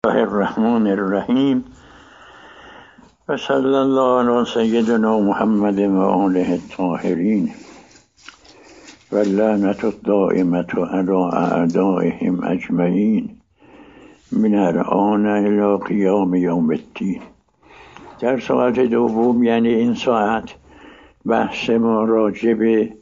الله الرحمن الرحیم و صلی الله علی سیدنا محمد و آله الطاهرین و لعنت الدائمة علی اعدائهم اجمعین من الآن الی قیام یوم الدین. در ساعت دوم، یعنی این ساعت، بحث ما راجع به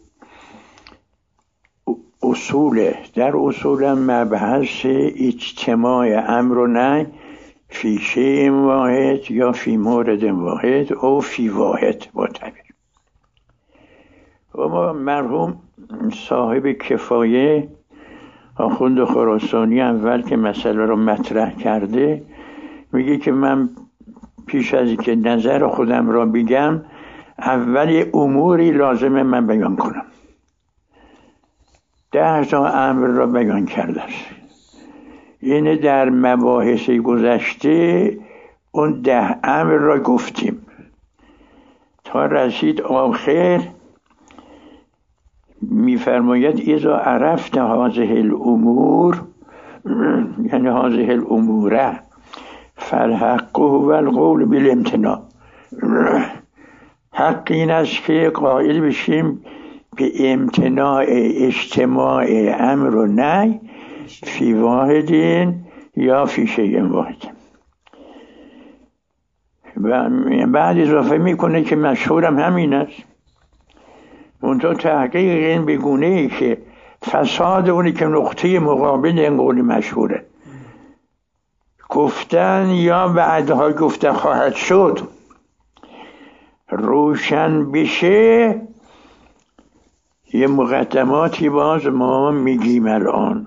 اصوله. در اصول مبحث اجتماع امر و نهی فی شیء واحد یا فی مورد واحد او فی واحد با تعبیر. و ما مرحوم صاحب کفایه آخوند خراسانی اول که مسئله رو مطرح کرده میگه که من پیش از اینکه نظر خودم را بگم اول اموری لازمه من بیان کنم. 10 تا امر را بیان کرده است. یعنی در مباحث گذشته اون 10 امر را گفتیم تا رسید آخر میفرماید اذا عرفت هذه الامور، یعنی هذه الامور فالحق هو القول بالامتناع. حق این است که قائل بشیم به امتناع اجتماع امر و نهی فی واحدین یا فی شیء واحد. و بعد اضافه میکنه که مشهورم همین است، منتها تحقیق این بگونه ای که فساد اونی که نقطه مقابل این قول مشهوره گفتن یا بعدها گفته خواهد شد روشن بشه. یه مقدماتی باز ما میگیم الان،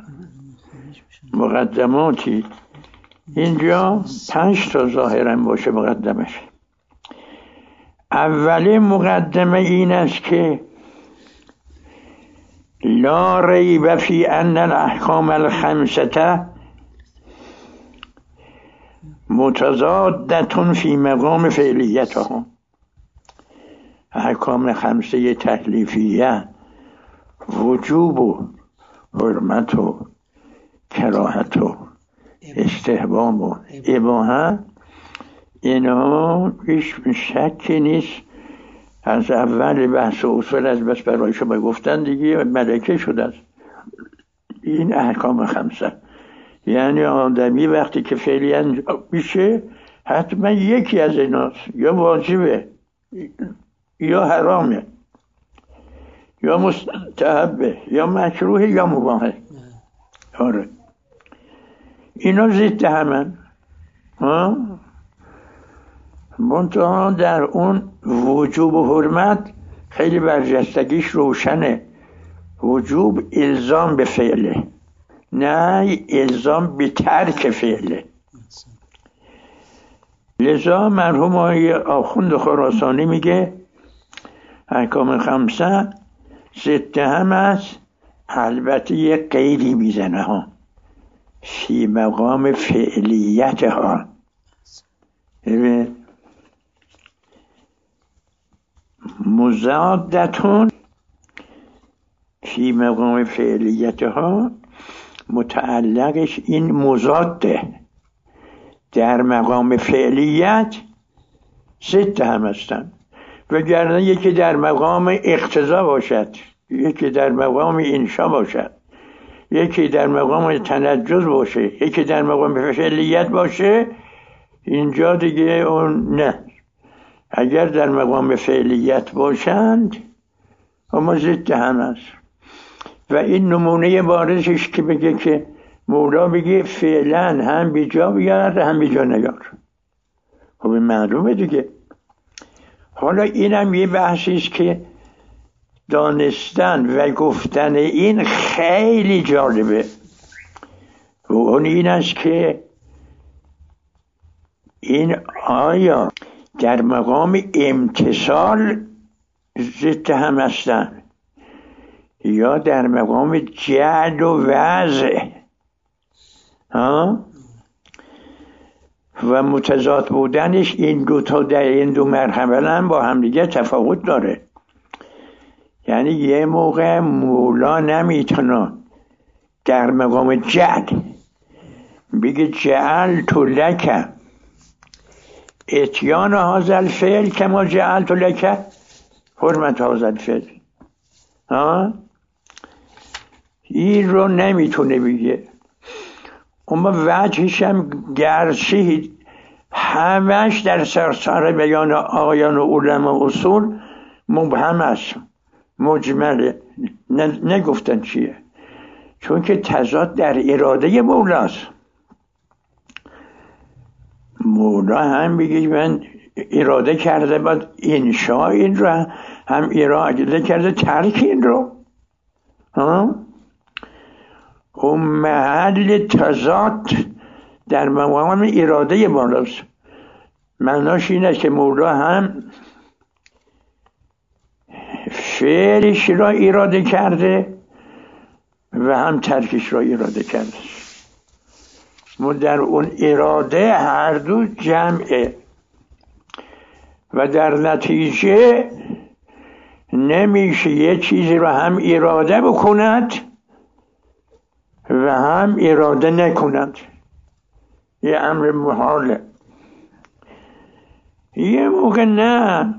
مقدماتی اینجا 5 تا ظاهرا باشه مقدمش. اولی مقدمه این است که لا ریب فی ان الاحکام الخمسه متضادة فی مقام فعلیتها. احکام 5 تکلیفیه، وجوب و حرمت و کراهت و استحباب و اباحه، اینا هیچ شکی نیست از اول بحث اصول از بس برای شما گفتن دیگه ملکه شده است. این احکام 5 یعنی آدمی وقتی که فعلی انجام میشه حتما یکی از ایناست، یا واجبه یا حرامه یا مستحبه یا مکروه یا مباحه. آره اینا ضد همن. منتها در اون وجوب و حرمت خیلی برجستگیش روشنه. وجوب الزام به فعله، نه الزام به ترک فعله. لذا مرحوم آخوند خراسانی میگه احکام 5 ضد هم است، البته یه قیدی میزنه ها، فی مقام فعلیت ها. مضادتون فی مقام فعلیت ها، متعلقش این مضاده در مقام فعلیت ضد هم هستن. وگرنه یکی در مقام اقتضا باشد، یکی در مقام انشا باشد، یکی در مقام تنجز باشه، یکی در مقام فعلیت باشه، اینجا دیگه اون نه. اگر در مقام فعلیت باشند اما ضد هم است. و این نمونه بارزش که بگه که مولا بگه فعلا هم بیجا بیار هم بیجا نیار، خب این معلومه دیگه. حالا اینم یه بحثی است که دانستن و گفتن این خیلی جالبه. و اون این است که این آیا در مقام امتصال ضد هم هستن یا در مقام جعل و وضع و متضاد بودنش این دو تا در این 2 مرحله با هم دیگه تفاوت داره. یعنی یه موقع مولا نمیتونه در مقام جعل بگه جعلت لک اتیان هذا الفعل کما جعلت لک حرمت هذا الفعل. این رو نمیتونه بگه. اما وجهش هم گرچه همش در سراسر بیان آقایان و علما اصول مبهم است، مجمله، نگفتن چیه، چون که تضاد در اراده مولاست. مولا هم بگه من اراده کرده باید انشاء این رو، هم اراده کرده ترک این رو. اون محل تضاد در مقام اراده مولاست. معناش اینه که مولا هم فعلش را اراده کرده و هم ترکش را اراده کرده. ما در اون اراده هر دو جمعه و در نتیجه نمیشه یه چیزی را هم اراده بکند و هم اراده نکند. یه امر محاله. یه موقع نه،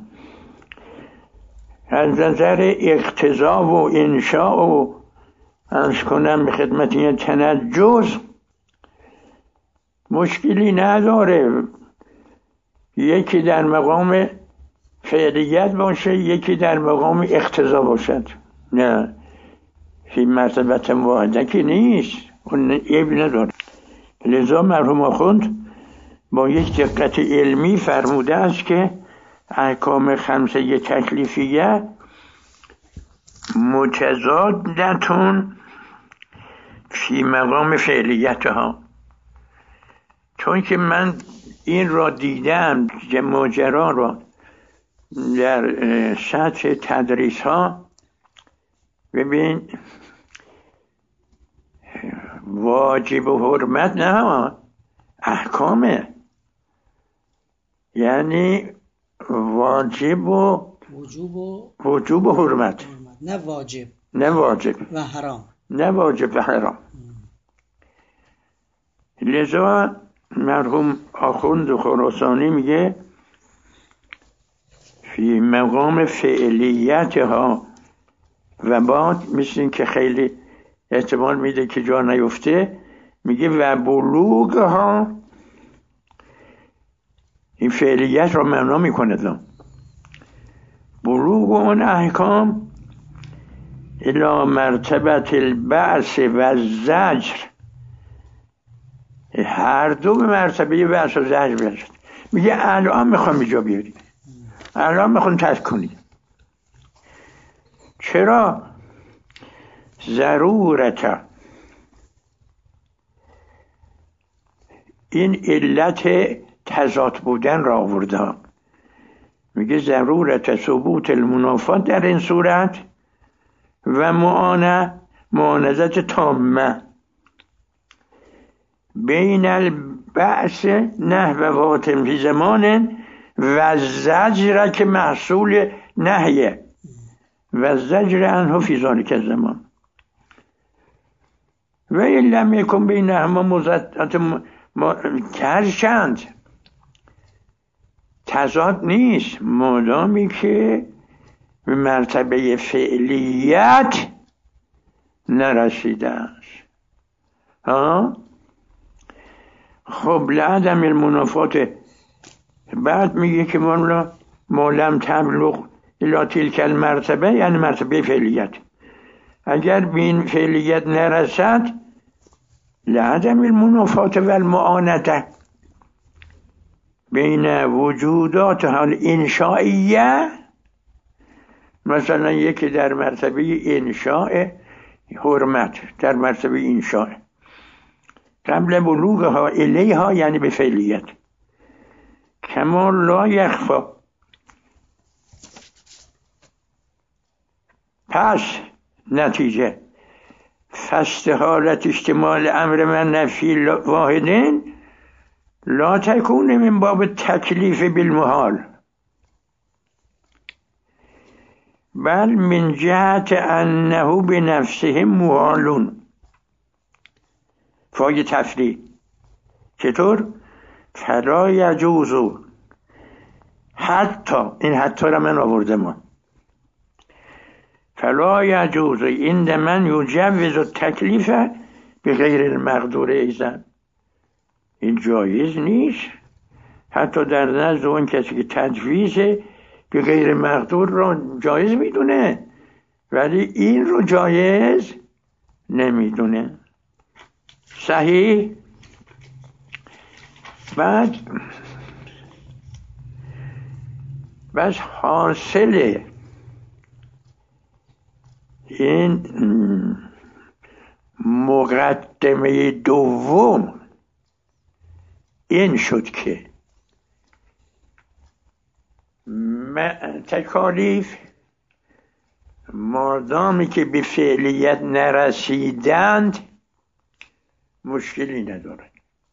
از نظر اقتضا و انشاء و عرض کنم به خدمت این تنجز مشکلی نداره. یکی در مقام فعلیت باشه، یکی در مقام اقتضا باشد. نه، فی مرتبت واحده که نیست، اون عیب نداره. لذا مرحوم آخوند با یک دقت علمی فرموده است که احکام خمسه تکلیفیه متضادتون فی مقام فعلیتها. چون که من این را دیدم که ماجرا را در سطح تدریس ها، ببین واجب و حرمت نه، احکامه، یعنی واجب و وجوب و حرمت، نه واجب و حرام، نه واجب و حرام. لذا مرحوم آخوند خراسانی میگه فی مقام فعلیت ها، و بعد مثل این که خیلی احتمال میده که جا نیفته، میگه و بلوغ ها، این فعلیت را معنا میکنه. بلوغ اون احکام الی مرتبت البعث و زجر، هر دو به مرتبه بعث و زجر برسد. میگه الان میخوام اینجا بیاریم، الان میخوام ترک کنیم. چرا؟ ضرورت، این علت تضاد بودن را آورده. میگه ضرورت ثبوت المنافات در این صورت و معاندت تامه بین البعث نحو واتم فی زمان و زجر که محصول نهیه و زجر عنه فی ذالک الزمان و این لم یکن بینهما مضادات هرچند تضاد نیست، مادامی که به مرتبه فعلیت نرسیده است. خب لعدم المنافات، بعد میگه که ما لم تبلغ الی تلک المرتبه، یعنی مرتبه فعلیت، اگر به این فعلیت نرسد لعدم المنافات و المعانته بین وجودات حال انشائیه، مثلا یکی در مرتبه انشاء حرمت، در مرتبه انشاء قبل بلوغها الیها، یعنی به فعلیت، کما لا یخفا. پس نتیجه فاستحالت اشتمال امر من نفی واحدین لا تکون من باب تکلیف بالمحال، بل من جهت انه بنفسه محالون. فای تفریع چطور؟ فلا یجوزو، حتی، این حتی را من آوردم، فلا یجوز عند من یجوز التکلیف به غیر المقدور ایزن، این جایز نیست حتی در نزد اون کسی که تجویز به غیر مقدور رو جایز میدونه ولی این رو جایز نمیدونه. صحیح؟ بعد بس حاصل این مقدمه دوم این شد که تکالیف مادامی که به فعلیت نرسیدند مشکلی ندارد.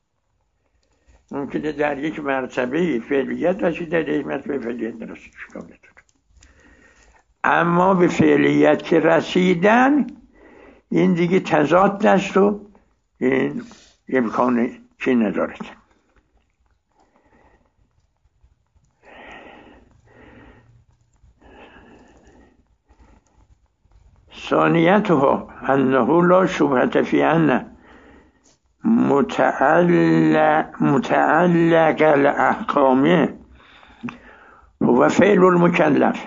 ممکنه در یک مرتبه فعلیت رسیده، در یک مرتبه فعلیت نرسید، اشکال نداره. اما به فعلیت که رسیدن این دیگه تضاد دست و این امکان چی ندارد. ثانیتها انه لا شبهة فی ان متعلق الاحکام هو فعل المکلف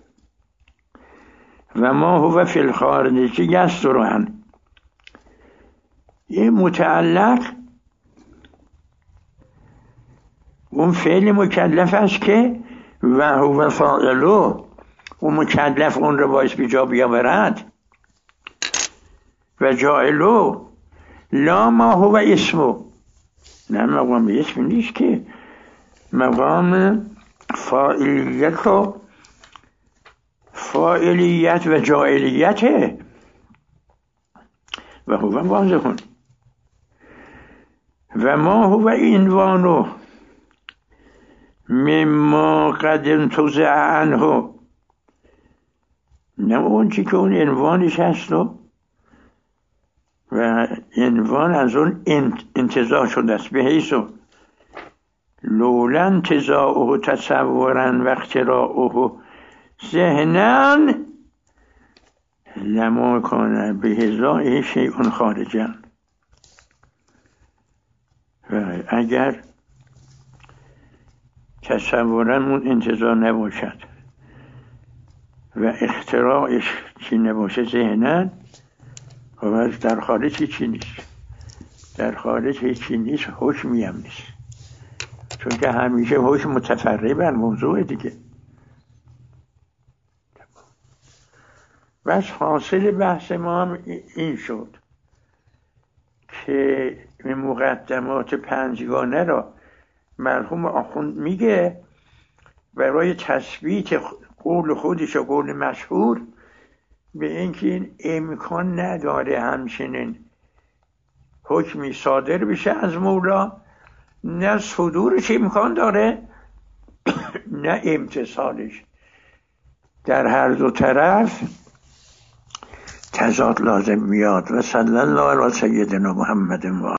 و ما هو فی الخارج یستر عنه. یه متعلق اون فعل مکلف است که و هو فاعله، و مکلف اون رو باعث به جا بیاورد، و جاعله لا ما هو اسمه، نه مقام اسم نیست که، مقام فاعلیت و فاعلیت و جاعلیته و هو واضح و ما هو عنوانه مما قد انتزع عنه، نه اون چی که اون عنوانش هست و عنوان از اون انتزاع شده است، به حیث لولا انتزاعه تصورا و اختراعه ذهنا لما کان به هزائه شیء خارجا. و اگر تصورا اون انتزاع نباشد و اختراعش چی نباشه ذهنا، و در خارج هیچی نیست، در خارج هیچی نیست، حکمی هم نیست، چون که همیشه حکم متفرع بر موضوع دیگه. بس حاصل بحث ما هم این شد که مقدمات پنجگانه را مرحوم آخوند میگه برای تثبیت قول خودش و قول مشهور به اینکه این امکان نداره همچنین حکمی صادر بشه از مولا، نه صدورش امکان داره نه امتصالش، در هر دو طرف تضاد لازم میاد. و صلی الله علی سیدنا محمد و